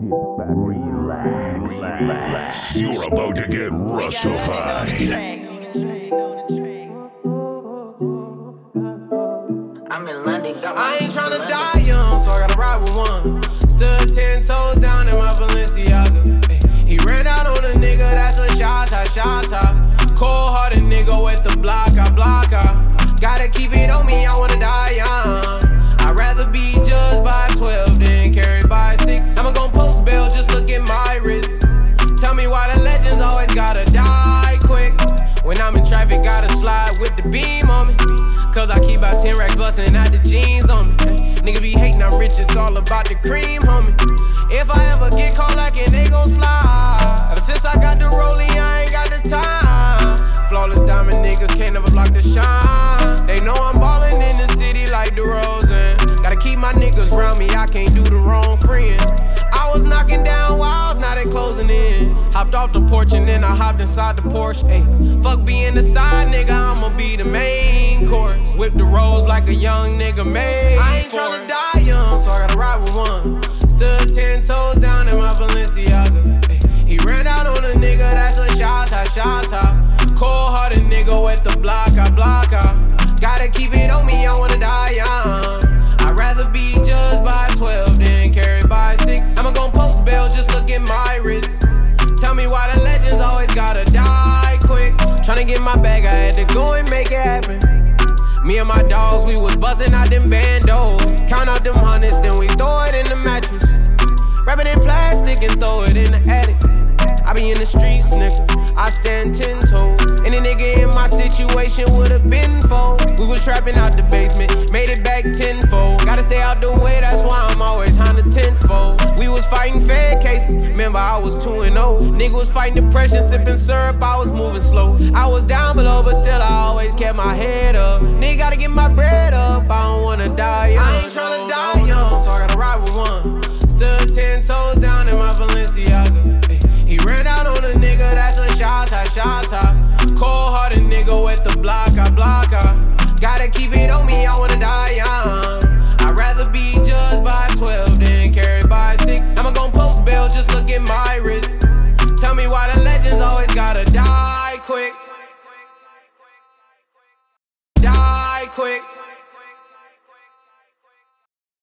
Relax. You're about to get Rustified. I'm in London, I ain't tryna die young, so I gotta ride with one. Stood 10 toes down in my Balenciaga. Ay, he ran out on a nigga, that's a shot top. Cold-hearted nigga with the block out. Gotta keep it on me, I wanna die young. I'd rather be judged by 12 than carried by 6. I'ma gon' post bail, just look at my wrist. Tell me why the legends always gotta die quick. When I'm in traffic, gotta slide with the beam on me. Cause I keep about 10 racks bustin' out the jeans on me. Nigga be hatin', I'm rich, it's all about the cream, homie. If I ever get caught lacking, they gon' slide. Ever since I got the rollie, I ain't got the time. Flawless diamond niggas can't never block the shine. They know I'm ballin' in the city like DeRozan. Gotta keep my niggas round me, I can't do the wrong friend. I was knocking down walls, now they closing in. Hopped off the porch and then I hopped inside the Porsche. Ayy, fuck being the side nigga, I'ma be the main course. Whip the rolls like a young nigga made. I ain't tryna die young, so I gotta ride with one. Stood 10 toes down in my Balenciaga. Ay, he ran out on a nigga, that's a shot top. Cold-hearted nigga with the block out. Gotta keep it on me, I wanna die young. I'd rather be judged by 12 than carried by 6. I'ma gon' post bail, just look at my wrist. Tell me why the legends always gotta die quick. Tryna get my bag, I had to go and make it happen. Me and my dogs, we was bustin' out them bandos. Count out them hundreds, then we throw it in the mattress. Wrap it in plastic and throw it in the attic. I be in the streets, nigga, I stand 10 toes. Any nigga in my situation would've been fold. We was trapping out the basement, made it back tenfold. Gotta stay out the way, that's why I'm always Honda tenfold. We was fighting fed cases, remember I was 2-0. Nigga was fighting depression, sipping syrup, I was moving slow. I was down below, but still I always kept my head up. Nigga gotta get my bread up, I don't wanna die young. I ain't tryna die young, so I gotta ride with one. Stood 10 toes down in my Balenciaga. He ran out on a nigga, that's a shot top. Cold-hearted nigga with the block out. Gotta keep it on me, I wanna die young. I'd rather be judged by 12 than carried by 6. I'ma gon' post bail, just look at my wrist. Tell me why the legends always gotta die quick. Die quick.